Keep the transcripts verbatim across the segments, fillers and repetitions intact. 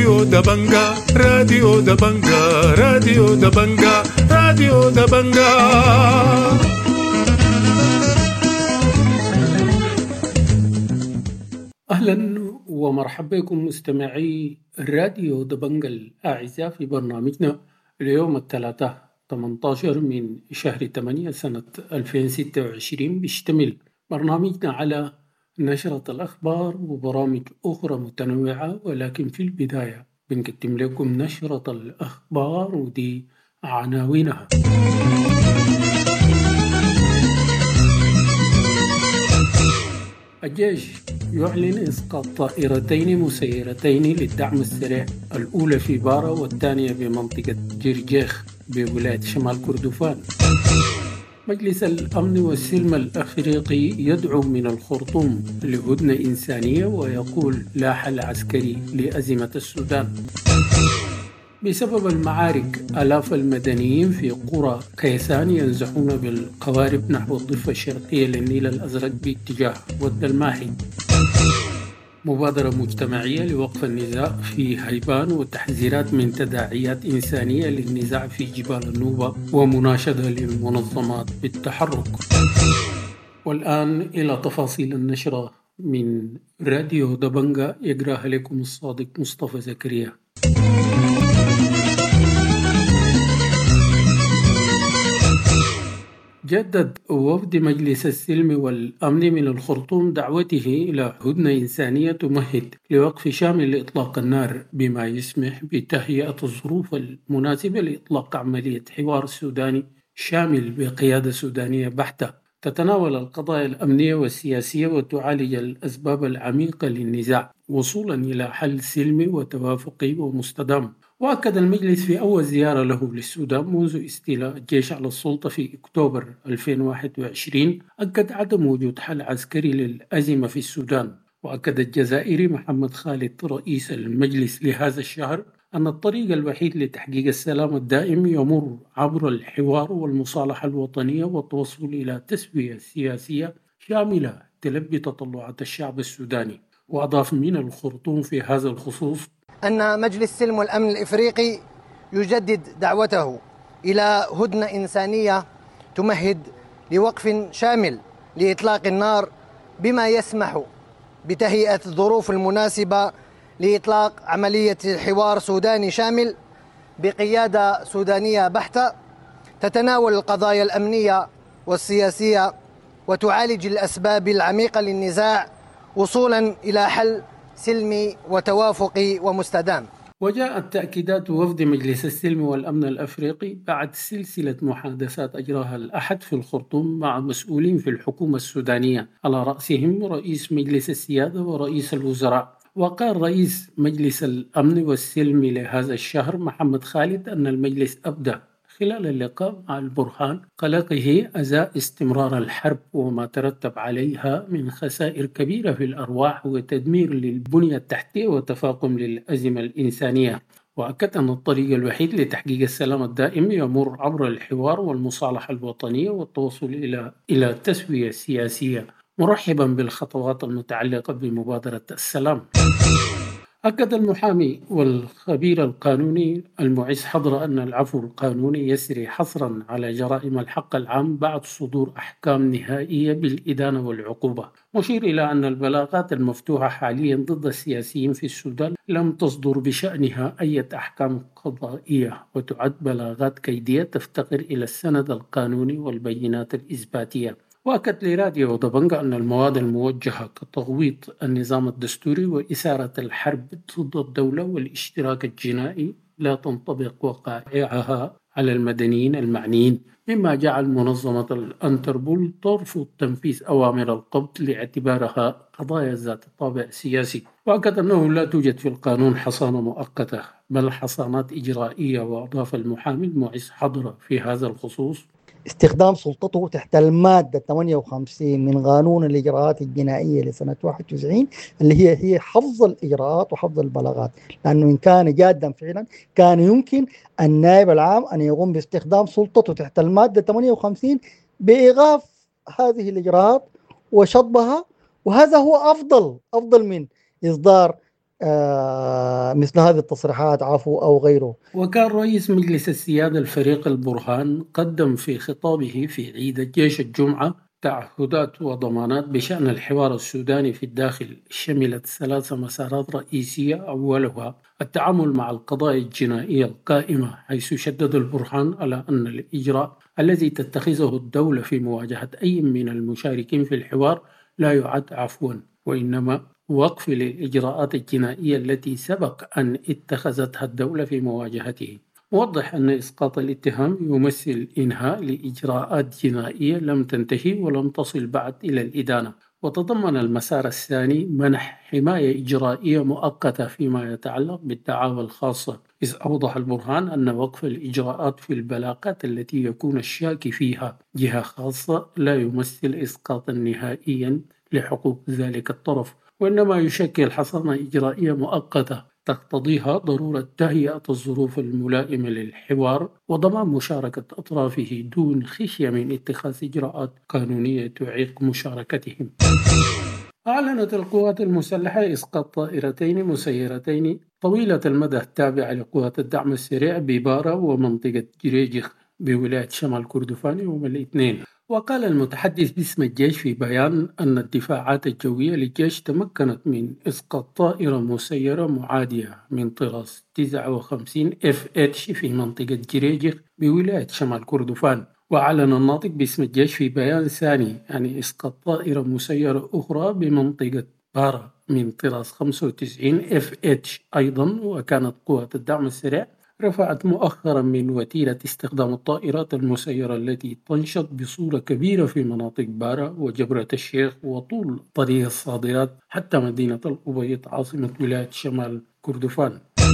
راديو دبنجا راديو دبنجا راديو دبنجا راديو دبنجا. أهلا ومرحبا بكم مستمعي راديو دبنجا الأعزاء في برنامجنا اليوم الثلاثاء ثمانية عشر من شهر ثمانية سنة ألفين وستة وعشرين. بيشتمل برنامجنا على نشرة الأخبار وبرامج أخرى متنوعة، ولكن في البداية بنقدم لكم نشرة الأخبار ودي عناوينها. الجيش يعلن إسقاط طائرتين مسيرتين للدعم السريع، الأولى في بارا والثانية بمنطقة جرجيخ بولاية شمال كردفان. مجلس الأمن والسلم الأفريقي يدعو من الخرطوم لهدنة إنسانية ويقول لا حل عسكري لأزمة السودان. بسبب المعارك آلاف المدنيين في قرى كيسان ينزحون بالقوارب نحو الضفة الشرقية للنيل الأزرق باتجاه ود الماحي. مبادرة مجتمعية لوقف النزاع في هيبان وتحذيرات من تداعيات إنسانية للنزاع في جبال النوبة ومناشدة للمنظمات بالتحرك. والآن إلى تفاصيل النشرة من راديو دبنجا، يقرأها لكم الصادق مصطفى زكريا. جدد وفد مجلس السلم والأمن من الخرطوم دعوته إلى هدنة إنسانية تمهد لوقف شامل لإطلاق النار، بما يسمح بتهيئة الظروف المناسبة لإطلاق عملية حوار سوداني شامل بقيادة سودانية بحتة تتناول القضايا الأمنية والسياسية وتعالج الأسباب العميقة للنزاع وصولا إلى حل سلمي وتوافقي ومستدام. وأكد المجلس في أول زيارة له للسودان منذ استيلاء الجيش على السلطة في أكتوبر ألفين وواحد وعشرين أكد عدم وجود حل عسكري للأزمة في السودان. وأكد الجزائري محمد خالد رئيس المجلس لهذا الشهر أن الطريق الوحيد لتحقيق السلام الدائم يمر عبر الحوار والمصالحة الوطنية والتوصل إلى تسوية سياسية شاملة تلبي تطلعات الشعب السوداني. وأضاف من الخرطوم في هذا الخصوص أن مجلس السلم والأمن الإفريقي يجدد دعوته إلى هدنة إنسانية تمهد لوقف شامل لإطلاق النار، بما يسمح بتهيئة الظروف المناسبة لإطلاق عملية حوار سوداني شامل بقيادة سودانية بحتة تتناول القضايا الأمنية والسياسية وتعالج الأسباب العميقة للنزاع وصولا إلى حل سلمي وتوافقي ومستدام. وجاءت تأكيدات وفد مجلس السلم والأمن الأفريقي بعد سلسلة محادثات أجراها الأحد في الخرطوم مع مسؤولين في الحكومة السودانية، على رأسهم رئيس مجلس السيادة ورئيس الوزراء. وقال رئيس مجلس الأمن والسلم لهذا الشهر محمد خالد أن المجلس أبدى خلال اللقاء مع البرهان قلقه أزاء استمرار الحرب وما ترتب عليها من خسائر كبيرة في الأرواح وتدمير للبنية التحتية وتفاقم للأزمة الإنسانية. وأكد أن الطريق الوحيد لتحقيق السلام الدائم يمر عبر الحوار والمصالحة الوطنية والتوصل إلى إلى تسوية سياسية، مرحبا بالخطوات المتعلقة بمبادرة السلام. أكد المحامي والخبير القانوني المعز حضرة أن العفو القانوني يسري حصرا على جرائم الحق العام بعد صدور أحكام نهائية بالإدانة والعقوبة، مشير إلى أن البلاغات المفتوحة حاليا ضد السياسيين في السودان لم تصدر بشأنها أي أحكام قضائية وتعد بلاغات كيدية تفتقر إلى السند القانوني والبينات الإثباتية. وأكد لراديو دبنجا أن المواد الموجهة كتغويط النظام الدستوري وإثارة الحرب ضد الدولة والاشتراك الجنائي لا تنطبق وقائعها على المدنيين المعنيين، مما جعل منظمة الأنتربول ترفض تنفيذ أوامر القبض لاعتبارها قضايا ذات طابع سياسي. وأكد أنه لا توجد في القانون حصانة مؤقتة بل حصانات إجرائية. وأضاف المحامي المعز حضرة في هذا الخصوص استخدام سلطته تحت المادة ثمانية وخمسين من قانون الإجراءات الجنائية لسنة واحد وتسعين، اللي هي هي حفظ الإجراءات وحفظ البلاغات، لأنه إن كان جادا فعلا كان يمكن النائب العام أن يقوم باستخدام سلطته تحت المادة ثمانية وخمسين بإيقاف هذه الإجراءات وشطبها، وهذا هو أفضل أفضل من إصدار آه مثل هذه التصريحات عفو أو غيره. وكان رئيس مجلس السيادة الفريق البرهان قدم في خطابه في عيد الجيش الجمعة تعهدات وضمانات بشأن الحوار السوداني في الداخل، شملت ثلاث مسارات رئيسية، أولها التعامل مع القضايا الجنائية القائمة، حيث شدد البرهان على أن الإجراء الذي تتخذه الدولة في مواجهة أي من المشاركين في الحوار لا يعد عفوا، وإنما وقف للإجراءات الجنائية التي سبق أن اتخذتها الدولة في مواجهته، موضح أن إسقاط الاتهام يمثل إنهاء لإجراءات جنائية لم تنتهي ولم تصل بعد إلى الإدانة. وتضمن المسار الثاني منح حماية إجرائية مؤقتة فيما يتعلق بالدعاوى الخاصة، إذ أوضح البرهان أن وقف الإجراءات في البلاغات التي يكون الشاكي فيها جهة خاصة لا يمثل إسقاطا نهائيا لحقوق ذلك الطرف، وإنما يشكل حصانة إجرائية مؤقتة تقتضيها ضرورة تهيئة الظروف الملائمة للحوار وضمان مشاركة أطرافه دون خشية من اتخاذ إجراءات قانونية تعيق مشاركتهم. أعلنت القوات المسلحة إسقاط طائرتين مسيرتين طويلة المدى التابعة لقوات الدعم السريع ببارا ومنطقة جريجخ بولاية شمال كردفان يوم الاثنين. وقال المتحدث باسم الجيش في بيان أن الدفاعات الجوية للجيش تمكنت من إسقاط طائرة مسيرة معادية من طراز تسعة وخمسين إف إتش في منطقة جريجخ بولاية شمال كردفان. وأعلن الناطق باسم الجيش في بيان ثاني عن إسقاط طائرة مسيرة أخرى بمنطقة بارا من طراز خمسة وتسعين إف إتش أيضا. وكانت قوات الدعم السريع رفعت مؤخرا من وتيرة استخدام الطائرات المسيرة التي تنشط بصورة كبيرة في مناطق بارا وجبرة الشيخ وطول طريق الصادرات حتى مدينة الأبيض عاصمة ولاية شمال كردفان.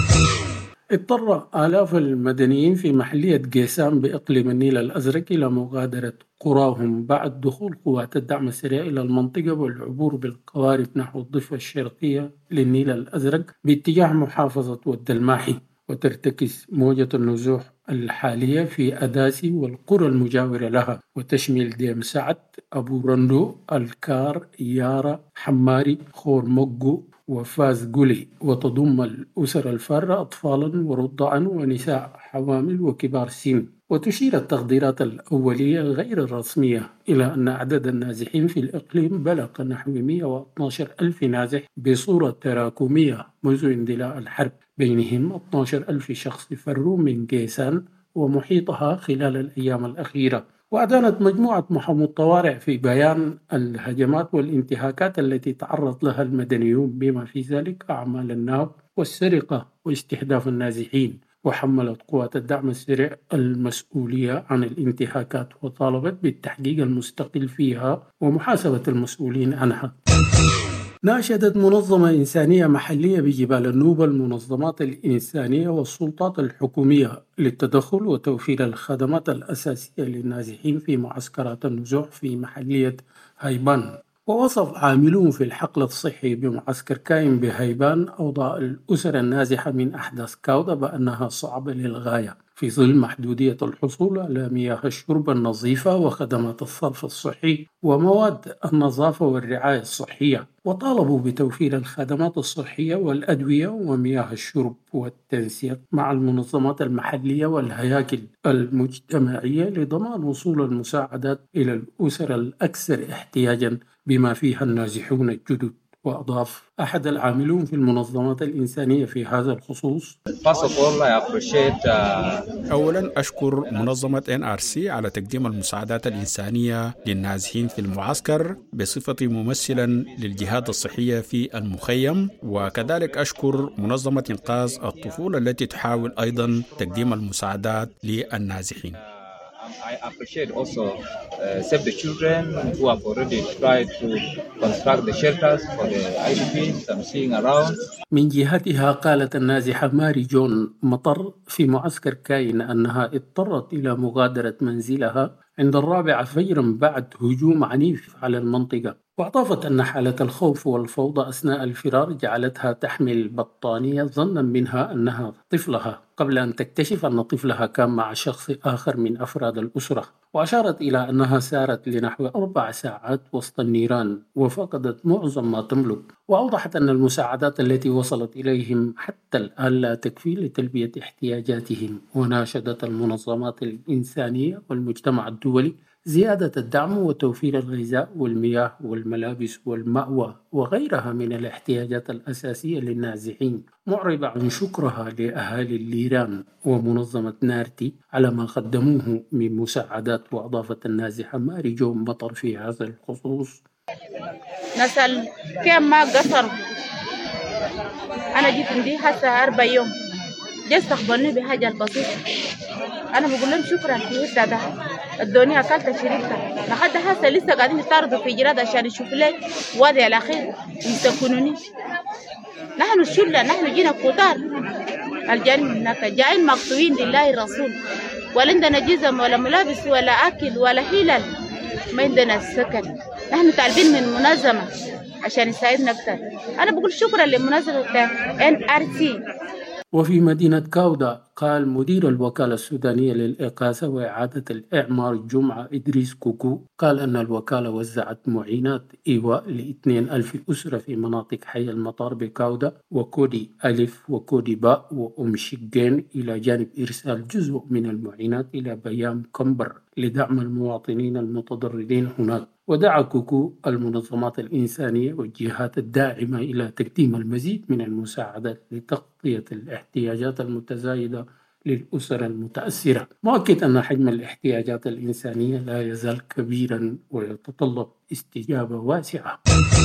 اضطر آلاف المدنيين في محلية قيسان بإقليم النيل الأزرق إلى مغادرة قراهم بعد دخول قوات الدعم السريع إلى المنطقة والعبور بالقوارب نحو الضفة الشرقية للنيل الأزرق باتجاه محافظة ود الماحي. وترتكز موجة النزوح الحالية في أداسي والقرى المجاورة لها، وتشمل ديم سعد، أبو رندو، الكار، يارا، حماري، خور مقو وفاز قولي، وتضم الأسر الفارة أطفالا ورضعا ونساء حوامل وكبار سن. وتشير التقديرات الأولية غير الرسمية إلى أن عدد النازحين في الإقليم بلغ نحو مئة واثني عشر ألف نازح بصورة تراكمية منذ اندلاع الحرب، بينهم اثني عشر ألف شخص فروا من قيسان ومحيطها خلال الأيام الأخيرة. وأدانت مجموعة محامو الطوارئ في بيان الهجمات والانتهاكات التي تعرض لها المدنيون بما في ذلك أعمال النهب والسرقة واستهداف النازحين، وحملت قوات الدعم السريع المسؤولية عن الانتهاكات وطالبت بالتحقيق المستقل فيها ومحاسبة المسؤولين عنها. ناشدت منظمة إنسانية محلية بجبال النوبة المنظمات الإنسانية والسلطات الحكومية للتدخل وتوفير الخدمات الأساسية للنازحين في معسكرات النزوح في محلية هيبان. ووصف عاملون في الحقل الصحي بمعسكر كاين بهيبان أوضاع الأسر النازحة من أحداث كاودا بأنها صعبة للغاية في ظل محدودية الحصول على مياه الشرب النظيفة وخدمات الصرف الصحي ومواد النظافة والرعاية الصحية. وطالبوا بتوفير الخدمات الصحية والأدوية ومياه الشرب والتنسيق مع المنظمات المحلية والهياكل المجتمعية لضمان وصول المساعدات إلى الأسر الأكثر احتياجا بما فيها النازحون الجدد. وأضاف أحد العاملون في المنظمات الإنسانية في هذا الخصوص: أولا أشكر منظمة إن آر سي على تقديم المساعدات الإنسانية للنازحين في المعسكر بصفتي ممثلا للجهات الصحية في المخيم، وكذلك أشكر منظمة إنقاذ الطفولة التي تحاول أيضا تقديم المساعدات للنازحين. I appreciate also uh, Save the Children who have already tried to construct the shelters for the I D Ps I'm seeing around. من جهتها قالت النازحة ماري جون مطر في معسكر كاين أنها اضطرت إلى مغادرة منزلها عند الرابعة فجرا بعد هجوم عنيف على المنطقة. وأضافت أن حالة الخوف والفوضى أثناء الفرار جعلتها تحمل بطانية ظنا منها أنها طفلها قبل أن تكتشف أن طفلها كان مع شخص آخر من أفراد الأسرة. وأشارت إلى أنها سارت لنحو أربع ساعات وسط النيران وفقدت معظم ما تملك، وأوضحت أن المساعدات التي وصلت إليهم حتى الآن لا تكفي لتلبية احتياجاتهم، وناشدت المنظمات الإنسانية والمجتمع الدولي زيادة الدعم وتوفير الغذاء والمياه والملابس والمأوى وغيرها من الاحتياجات الأساسية للنازحين، معربة عن شكرها لأهالي الليران ومنظمة نارتي على ما قدموه من مساعدات. وأضافت النازحة ماري جو مطر في هذا الخصوص: نسأل كم ما قصر، أنا جيت عندي هسه أربع يوم، جاي استقبلني بحاجة البسيطة، أنا بقول لهم شكرا في ده الدنيا أكلت شربت لحد هسه لسه قاعدين يطاردوا في جراد عشان يشوفوا لي وادي الأخير يسكنوني. نحن الشلة نحن جينا كتار الجانب هناك جايين مقطوعين لله الرسول، ولا عندنا جزم ولا ملابس ولا أكل ولا حلل، ما عندنا سكن. نحن طالبين من منظمة عشان يساعدنا أكثر. أنا بقول شكرا للمنظمة إن آر سي. وفي مدينة كاودا قال مدير الوكالة السودانية للإغاثة وإعادة الإعمار الجمعة إدريس كوكو قال أن الوكالة وزعت معينات إيواء لاثنين ألف أسرة في مناطق حي المطار بكاودا وكودي ألف وكودي باء وأم شقين، إلى جانب إرسال جزء من المعينات إلى بيام كمبر لدعم المواطنين المتضررين هناك. ودعا كوكو المنظمات الإنسانية والجهات الداعمة إلى تقديم المزيد من المساعدات لتغطية الاحتياجات المتزايدة للأسر المتأثرة، مؤكد أن حجم الاحتياجات الإنسانية لا يزال كبيرا ويتطلب استجابة واسعة.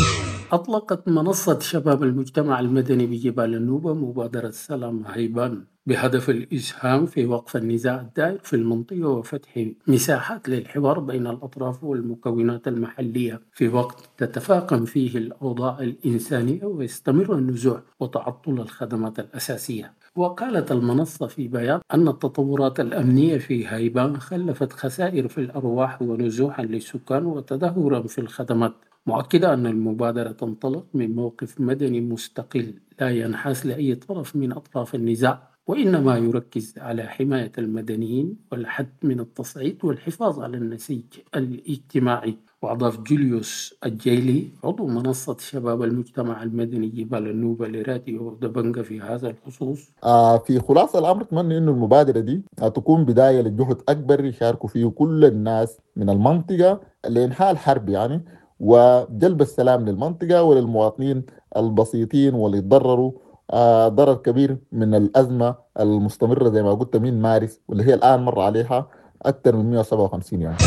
أطلقت منصة شباب المجتمع المدني بجبال النوبة مبادرة سلام هيبان بهدف الإسهام في وقف النزاع الدائر في المنطقة وفتح مساحات للحوار بين الأطراف والمكونات المحلية في وقت تتفاقم فيه الأوضاع الإنسانية ويستمر النزوع وتعطل الخدمات الأساسية. وقالت المنصة في بيان أن التطورات الأمنية في هيبان خلفت خسائر في الأرواح ونزوحا للسكان وتدهورا في الخدمات، مؤكدة أن المبادرة تنطلق من موقف مدني مستقل لا ينحاز لأي طرف من أطراف النزاع، وإنما يركز على حماية المدنيين والحد من التصعيد والحفاظ على النسيج الاجتماعي. وأضاف جوليوس الجيلي عضو منصة شباب المجتمع المدني جبال النوبة لراديو دبنجة في هذا الخصوص: آه في خلاصة الأمر أتمنى إنه المبادرة دي تكون بداية لجهد أكبر يشاركوا فيه كل الناس من المنطقة لإنهاء الحرب يعني، وجلب السلام للمنطقة وللمواطنين البسيطين واللي يتضرروا آه ضرر كبير من الأزمة المستمرة زي ما قلت من مارس واللي هي الآن مر عليها أكثر من مئة وسبعة وخمسين يعني.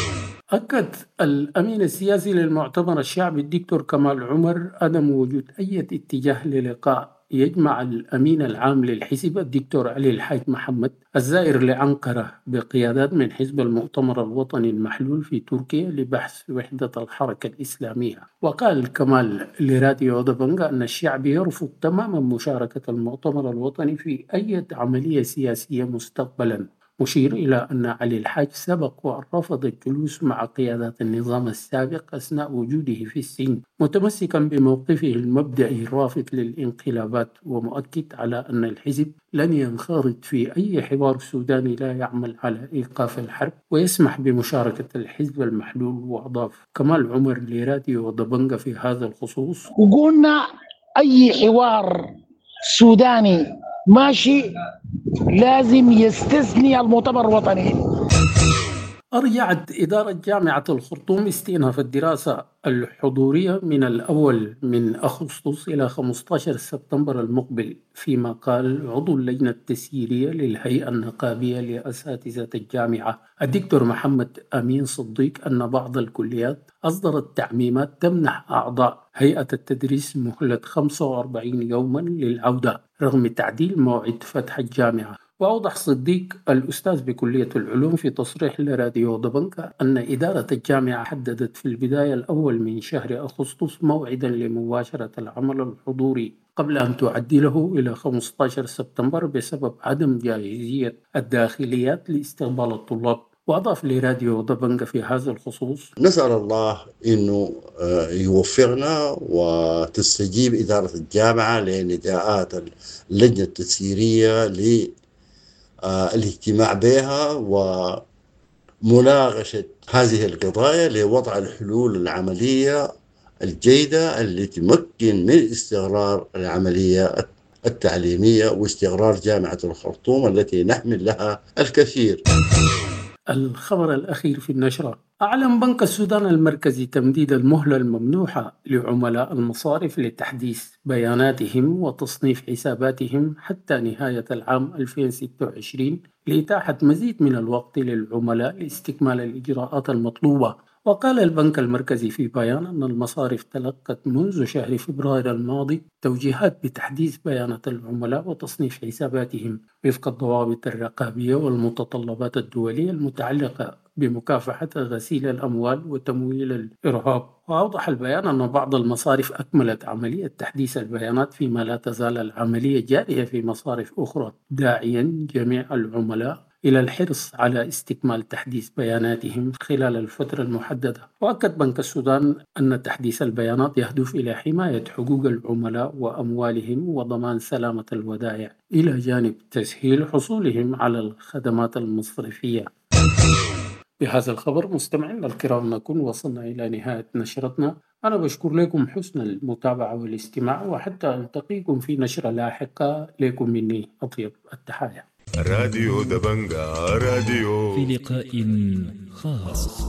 أكد الأمين السياسي للمؤتمر الشعبي الدكتور كمال عمر عدم وجود أي اتجاه للقاء يجمع الأمين العام للحزب الدكتور علي الحاج محمد الزائر لأنقرة بقيادات من حزب المؤتمر الوطني المحلول في تركيا لبحث وحدة الحركة الإسلامية. وقال كمال لراديو دبنجة أن الشعب يرفض تماما مشاركة المؤتمر الوطني في أي عملية سياسية مستقبلا، مشير إلى أن علي الحاج سبق وأن رفض الجلوس مع قيادات النظام السابق أثناء وجوده في السجن، متمسكا بموقفه المبدئي الرافض للانقلابات، ومؤكد على أن الحزب لن ينخرط في أي حوار سوداني لا يعمل على إيقاف الحرب ويسمح بمشاركة الحزب المحلول. وأضاف كمال عمر لراديو دبنجة في هذا الخصوص: وقلنا أي حوار سوداني ماشي لازم يستثني المؤتمر الوطني. أرجعت إدارة جامعة الخرطوم استئناف الدراسة الحضورية من الأول من أغسطس إلى خمسة عشر سبتمبر المقبل، فيما قال عضو اللجنة التسييرية للهيئة النقابية لأساتذة الجامعة الدكتور محمد أمين صديق أن بعض الكليات أصدرت تعميمات تمنح أعضاء هيئة التدريس مهلة خمسة وأربعين يوما للعودة رغم تعديل موعد فتح الجامعة. وأوضح صديق الأستاذ بكلية العلوم في تصريح لراديو دبنكة أن إدارة الجامعة حددت في البداية الأول من شهر أغسطس موعدا لمباشرة العمل الحضوري قبل أن تعدله إلى خمسة عشر سبتمبر بسبب عدم جاهزية الداخليات لاستقبال الطلاب. وأضاف لراديو دبنجة في هذا الخصوص: نسأل الله أنه يوفقنا وتستجيب إدارة الجامعة لنداءات اللجنة التسييرية للاجتماع بها مناقشة هذه القضايا لوضع الحلول العملية الجيدة التي تمكن من استقرار العملية التعليمية واستقرار جامعة الخرطوم التي نحمل لها الكثير. الخبر الأخير في النشرة: أعلن بنك السودان المركزي تمديد المهلة الممنوحة لعملاء المصارف لتحديث بياناتهم وتصنيف حساباتهم حتى نهاية العام ألفين وستة وعشرين لإتاحة مزيد من الوقت للعملاء لاستكمال الإجراءات المطلوبة. وقال البنك المركزي في بيان أن المصارف تلقت منذ شهر فبراير الماضي توجيهات بتحديث بيانات العملاء وتصنيف حساباتهم وفق الضوابط الرقابية والمتطلبات الدولية المتعلقة بمكافحة غسيل الأموال وتمويل الإرهاب. وأوضح البيان أن بعض المصارف أكملت عملية تحديث البيانات فيما لا تزال العملية جارية في مصارف أخرى، داعيا جميع العملاء إلى الحرص على استكمال تحديث بياناتهم خلال الفترة المحددة. وأكد بنك السودان أن تحديث البيانات يهدف إلى حماية حقوق العملاء وأموالهم وضمان سلامة الودائع إلى جانب تسهيل حصولهم على الخدمات المصرفية. بهذا الخبر مستمعينا الكرام نكون وصلنا إلى نهاية نشرتنا. أنا بشكر لكم حسن المتابعة والاستماع، وحتى ألتقيكم في نشرة لاحقة. لكم مني أطيب التحايا. راديو دبنجا راديو في لقاء خاص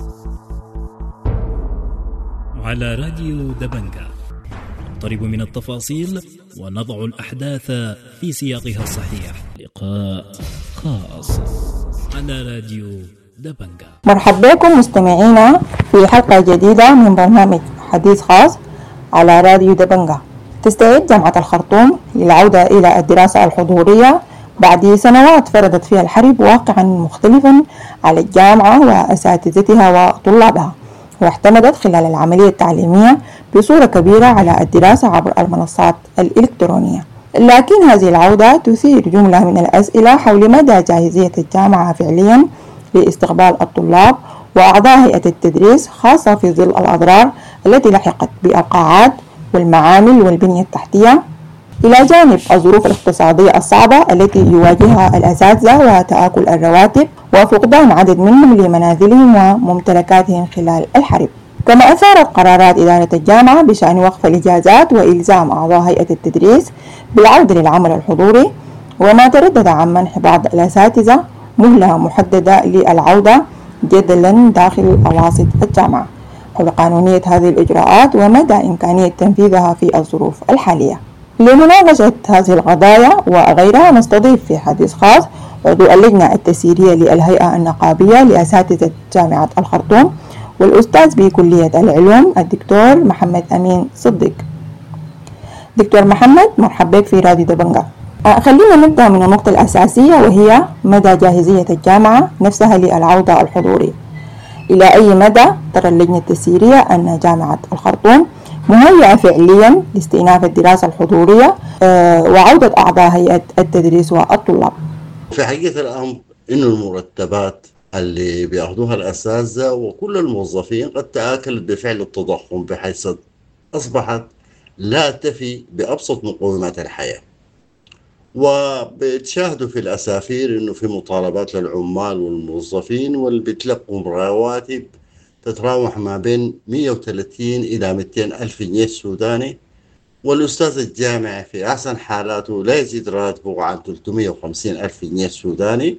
على راديو دبنجا نقترب من التفاصيل ونضع الأحداث في سياقها الصحيح. لقاء خاص على راديو دبنجا. مرحبا بكم مستمعينا في حلقة جديدة من برنامج حديث خاص على راديو دبنجا. تستعد جامعة الخرطوم للعودة إلى الدراسة الحضورية بعد سنوات فرضت فيها الحرب واقعا مختلفا على الجامعة وأساتذتها وطلابها، واعتمدت خلال العملية التعليمية بصورة كبيرة على الدراسة عبر المنصات الإلكترونية. لكن هذه العودة تثير جملة من الأسئلة حول مدى جاهزية الجامعة فعليا لاستقبال الطلاب وأعضاء هيئة التدريس، خاصة في ظل الأضرار التي لحقت بالقاعات والمعامل والبنية التحتية، إلى جانب الظروف الاقتصادية الصعبة التي يواجهها الأساتذة وتآكل الرواتب وفقدان عدد منهم لمنازلهم وممتلكاتهم خلال الحرب. كما أثارت قرارات إدارة الجامعة بشأن وقف الإجازات وإلزام أعضاء هيئة التدريس بالعودة للعمل الحضوري، وما تردد عن منح بعض الأساتذة مهلة محددة للعودة جدلا داخل أواسط الجامعة حول قانونية هذه الإجراءات ومدى إمكانية تنفيذها في الظروف الحالية. لمناقشة هذه القضايا وغيرها نستضيف في حديث خاص عضو اللجنة التسييرية للهيئة النقابية لأساتذة جامعة الخرطوم والأستاذ بكلية العلوم الدكتور محمد أمين صديق. دكتور محمد، مرحبا بك في راديو دبنجا. خلينا نبدأ من النقطة الأساسية وهي مدى جاهزية الجامعة نفسها للعودة الحضورية. إلى أي مدى ترى اللجنة التسييرية أن جامعة الخرطوم مهيئة فعليا لاستئناف الدراسة الحضورية وعودة أعضاء هيئة التدريس والطلاب؟ في حقيقة الأمر إنه المرتبات اللي بيأخذوها الأساتذة وكل الموظفين قد تآكلت بفعل التضخم، بحيث أصبحت لا تفي بأبسط مقومات الحياة. وبتشاهدوا في الأسافير إنه في مطالبات للعمال والموظفين واللي بيتلقوا رواتب تتراوح ما بين مئة وثلاثين إلى مئتين ألف جنيه سوداني، والأستاذ الجامعي في أحسن حالاته لا يزيد راتبه عن ثلاثمئة وخمسين ألف جنيه سوداني.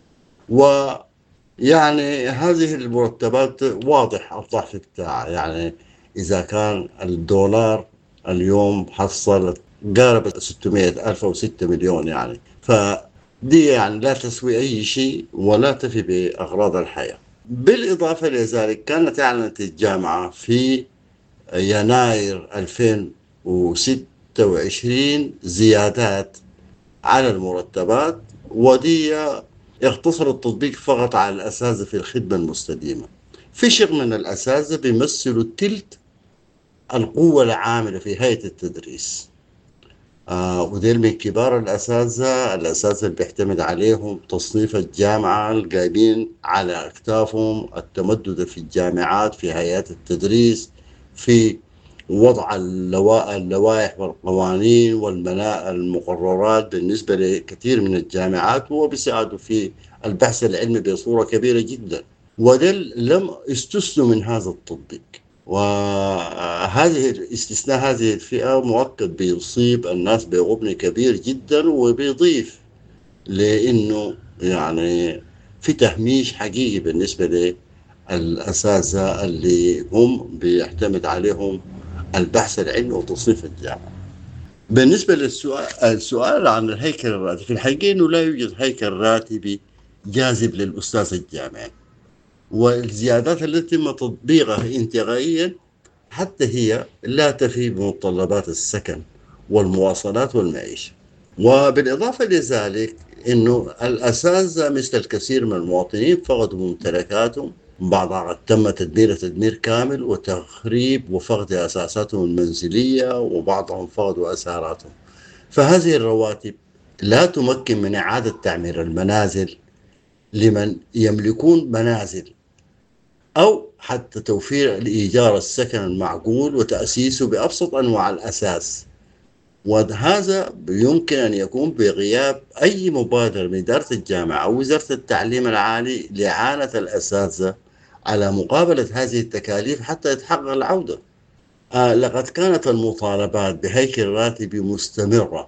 ويعني هذه المرتبات واضح الضعف بتاعها، يعني إذا كان الدولار اليوم حصل قارب ستمئة ألف أو ستة مليون، يعني فدي يعني لا تسوي أي شيء ولا تفي بأغراض الحياة. بالإضافة لذلك كانت أعلنت الجامعة في يناير ألفين وستة وعشرين زيادات على المرتبات، ودي اختصر التطبيق فقط على الأساتذة في الخدمة المستديمة. في شق من الأساتذة بيمثلوا تلت القوة العاملة في هيئة التدريس، آه وديل من كبار الأساتذة الأساتذة اللي بيعتمد عليهم تصنيف الجامعة، القايمين على أكتافهم التمدد في الجامعات، في هيئات التدريس، في ووضع اللوائح والقوانين والمقررات بالنسبة لكثير من الجامعات، وهو بيساعدوا في البحث العلمي بصورة كبيرة جدا، ودل لم يستثنوا من هذا التطبيق. وهذه استثناء هذه الفئة مؤكد بيصيب الناس بغبن كبير جدا، وبيضيف لأنه يعني في تهميش حقيقي بالنسبة للأساتذة اللي هم بيعتمد عليهم البحث العلمي وتصنيف الجامعة. بالنسبة للسؤال السؤال عن الهيكل الراتبي، في الحقيقة إنه لا يوجد هيكل راتبي جاذب للأستاذ الجامعي، والزيادات التي تم تطبيقها انتقائيا حتى هي لا تفي بمتطلبات السكن والمواصلات والمعيشة. وبالإضافة لذلك إنه الأساتذة مثل الكثير من المواطنين فقدوا ممتلكاتهم، بعضها قد تم تدمير تدمير كامل وتخريب وفقد أساساتهم المنزلية، وبعضهم فقدوا أساراتهم. فهذه الرواتب لا تمكن من إعادة تعمير المنازل لمن يملكون منازل، أو حتى توفير الإيجار السكن المعقول وتأسيسه بأبسط أنواع الأساس. وهذا يمكن أن يكون بغياب أي مبادرة من إدارة الجامعة أو وزارة التعليم العالي لإعانة الأساتذة على مقابلة هذه التكاليف حتى يتحقق العودة. آه لقد كانت المطالبات بهيكل راتبي مستمرة،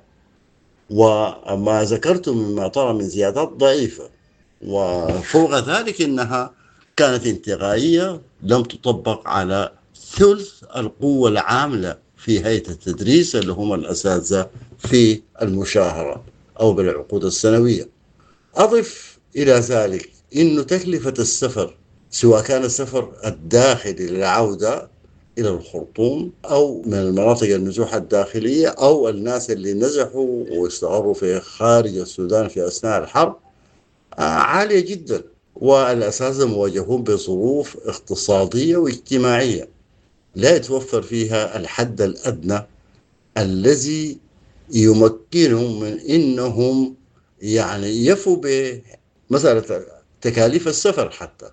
وما ذكرت مما طرأ من زيادات ضعيفة، وفوق ذلك إنها كانت انتقائية لم تطبق على ثلث القوة العاملة في هيئة التدريس اللي هم الأساتذة في المشاهرة أو بالعقود السنوية. أضف إلى ذلك إنه تكلفة السفر، سواء كان السفر الداخلي للعودة إلى الخرطوم أو من المناطق النزوح الداخلية أو الناس اللي نزحوا واستقروا في خارج السودان في أثناء الحرب، عالية جدا، والأساتذة مواجهون بظروف اقتصادية واجتماعية لا يتوفر فيها الحد الأدنى الذي يمكنهم من إنهم يعني يفوا بمسألة تكاليف السفر حتى،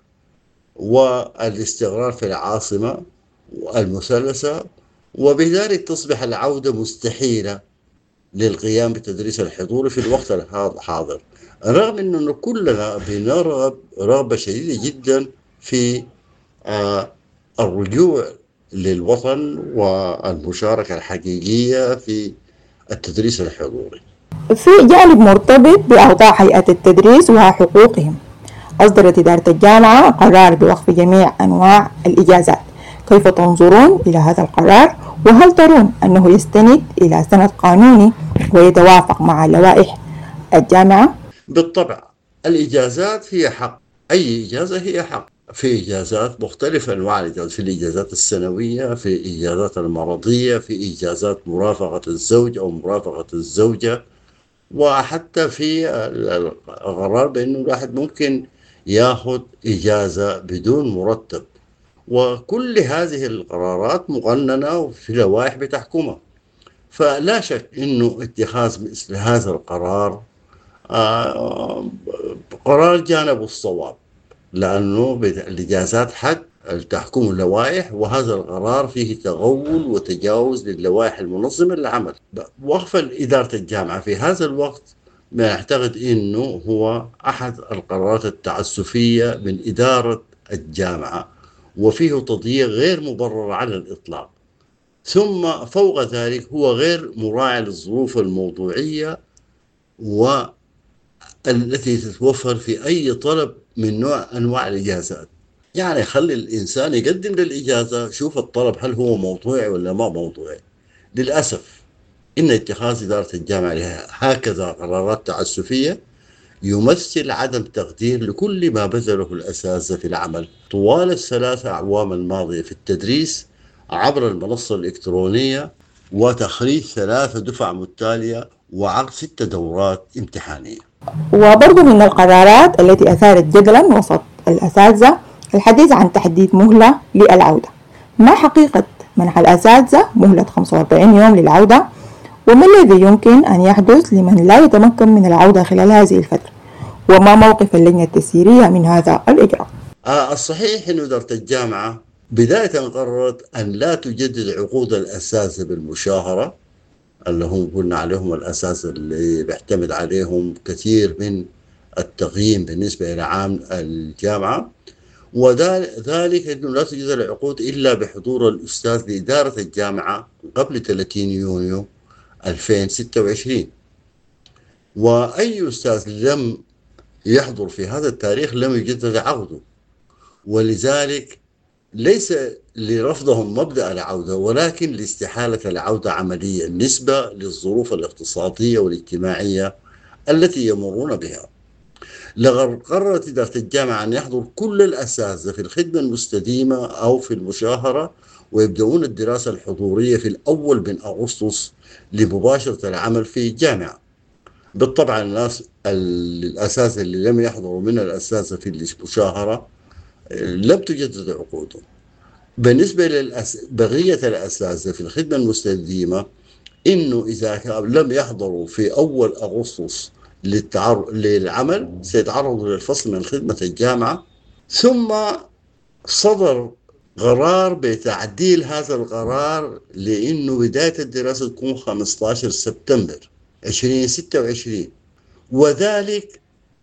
والاستقرار في العاصمة المثلثة، وبذلك تصبح العودة مستحيلة للقيام بالتدريس الحضوري في الوقت الحاضر، رغم أنه كلنا بنرغب رغبة شديدة جدا في آه الرجوع للوطن والمشاركة الحقيقية في التدريس الحضوري. في جانب مرتبط بأوضاع هيئة التدريس وحقوقهم، أصدرت إدارة الجامعة قرار بوقف جميع أنواع الإجازات. كيف تنظرون إلى هذا القرار؟ وهل ترون أنه يستند إلى سند قانوني ويتوافق مع لوائح الجامعة؟ بالطبع الإجازات هي حق، أي إجازة هي حق. في إجازات مختلفة أنواع الإجازات، في الإجازات السنوية، في إجازات المرضية، في إجازات مرافقة الزوج أو مرافقة الزوجة، وحتى في القرار بأنه الواحد ممكن يأخذ إجازة بدون مرتب. وكل هذه القرارات مقننة وفي لوائح بتحكمها، فلا شك أنه اتخاذ مثل هذا القرار آه قرار جانب الصواب، لأنه الإجازات حق تحكم اللوائح، وهذا القرار فيه تغول وتجاوز للوائح المنظمة للعمل. وقف إدارة الجامعة في هذا الوقت ما أعتقد أنه هو أحد القرارات التعسفية من إدارة الجامعة، وفيه تضييق غير مبرر على الإطلاق. ثم فوق ذلك هو غير مراعي للظروف الموضوعية والتي تتوفر في أي طلب من نوع أنواع الإجازات. يعني خلي الإنسان يقدم للإجازة، شوف الطلب هل هو موضوعي ولا ما موضوعي. للأسف إن اتخاذ إدارة الجامعة هكذا قرارات تعسفية يمثل عدم تقدير لكل ما بذله الأساتذة في العمل طوال الثلاثة أعوام الماضية في التدريس عبر المنصة الإلكترونية، وتخريج ثلاثة دفع متتالية وعقد ست دورات امتحانية. وبرضو من القرارات التي أثارت جدلا وسط الأساتذة الحديث عن تحديد مهلة للعودة. ما حقيقة منح الأساتذة مهلة خمسة وأربعين يوم للعودة؟ وما الذي يمكن أن يحدث لمن لا يتمكن من العودة خلال هذه الفترة؟ وما موقف اللجنة التسييرية من هذا الإجراء؟ آه الصحيح أن إدارة الجامعة بداية قررت أن لا تجدد عقود الأساتذة بالمشاهرة اللي هم قلنا عليهم الأساس اللي بيعتمد عليهم كثير من التقييم بالنسبة إلى عام الجامعة، وذلك أنه لا تجدد العقود إلا بحضور الأستاذ لإدارة الجامعة قبل ثلاثين يونيو ألفين وستة وعشرين، وأي أستاذ لم يحضر في هذا التاريخ لم يجدد عقده، ولذلك ليس لرفضهم مبدأ العودة ولكن لاستحالة العودة عمليا نسبة للظروف الاقتصادية والاجتماعية التي يمرون بها. لقد قررت إدارة الجامعة أن يحضر كل الأساتذة في الخدمة المستديمة أو في المشاهرة ويبدأون الدراسة الحضورية في الأول من أغسطس لمباشرة العمل في الجامعة. بالطبع الناس الأساتذة اللي لم يحضروا من الأساتذة في المشاهرة لم تجدد عقودهم. بالنسبة لبقية الأساتذة في الخدمة المستديمة إنه إذا لم يحضروا في أول أغسطس للتعر... للعمل سيتعرضوا للفصل من خدمة الجامعة، ثم صدر قرار بتعديل هذا القرار لأنه بداية الدراسة تكون خمسة عشر سبتمبر ألفين وستة وعشرين، وذلك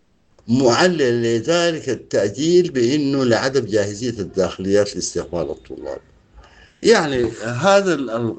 معلل لذلك التأجيل بأنه لعدم جاهزية الداخليات لاستقبال الطلاب. يعني هذا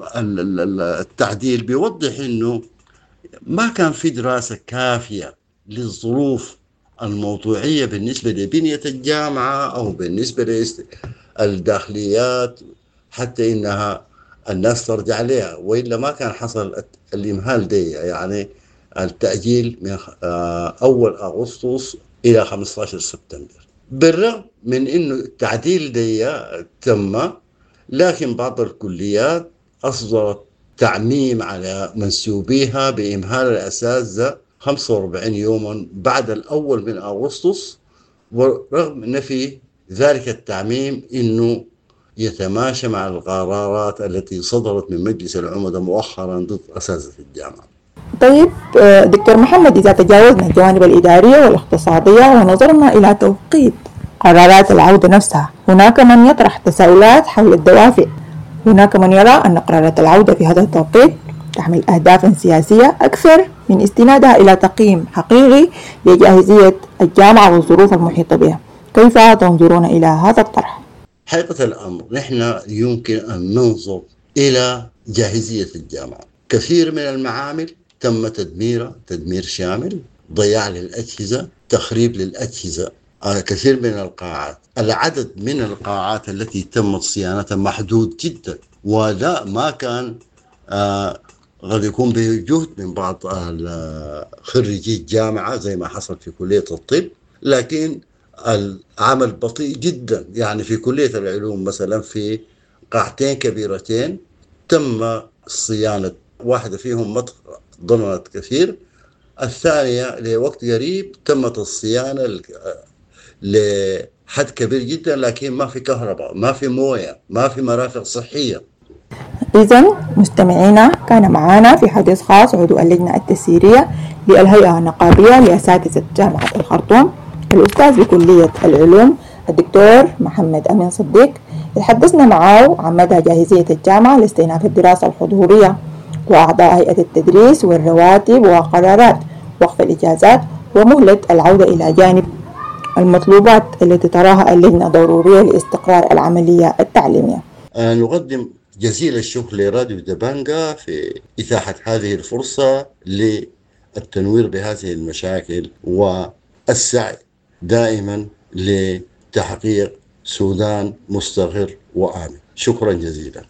التعديل بيوضح أنه ما كان في دراسة كافية للظروف الموضوعية بالنسبة لبنية الجامعة أو بالنسبة للداخليات حتى إنها الناس ترجع لها، وإلا ما كان حصل الإمهال دي، يعني التأجيل من أول أغسطس إلى خمسة عشر سبتمبر. بالرغم من إنه التعديل دي تم، لكن بعض الكليات أصدرت تعميم على منسوبيها بإمهال الأساتذة خمسة وأربعين يوما بعد الأول من أغسطس، ورغم نفي ذلك التعميم إنه يتماشى مع القرارات التي صدرت من مجلس العمداء مؤخرا ضد أساتذة الجامعة. طيب دكتور محمد، إذا تجاوزنا الجوانب الإدارية والاقتصادية ونظرنا إلى توقيت قرارات العودة نفسها، هناك من يطرح تساؤلات حول الدوافع. هناك من يرى أن قرارات العودة في هذا التوقيت تحمل أهدافا سياسية أكثر من استنادها إلى تقييم حقيقي لجاهزية الجامعة والظروف المحيطة بها. كيف تنظرون إلى هذا الطرح؟ حقيقة الأمر نحن يمكن أن ننظر إلى جاهزية الجامعة. كثير من المعامل تم تدميرها تدمير شامل، ضياع للأجهزة، تخريب للأجهزة، على كثير من القاعات. العدد من القاعات التي تمت صيانتها محدود جدا، ولا ما كان آه قد يكون بجهد من بعض خريجي الجامعة زي ما حصل في كلية الطب، لكن العمل بطيء جدا. يعني في كلية العلوم مثلا في قاعتين كبيرتين تم صيانة، واحدة فيهم ضمنت كثير، الثانية لوقت قريب تمت الصيانة لحد كبير جدا، لكن ما في كهرباء، ما في موية، ما في مرافق صحية. إذن مستمعينا، كان معنا في حديث خاص عضو اللجنة التسييرية للهيئة النقابية لأساتذة جامعة الخرطوم الأستاذ بكلية العلوم الدكتور محمد أمين صديق. تحدثنا معه عن مدى جاهزية الجامعة لاستئناف الدراسة الحضورية وأعضاء هيئة التدريس والرواتب وقرارات وقف الإجازات ومهلة العودة إلى جانب المطلوبات التي تراها اللجنة ضرورية لاستقرار العملية التعليمية. نقدم جزيل الشكر لراديو دبنجا في إتاحة هذه الفرصة للتنوير بهذه المشاكل والسعي دائما لتحقيق سودان مستقر وآمن. شكرا جزيلا.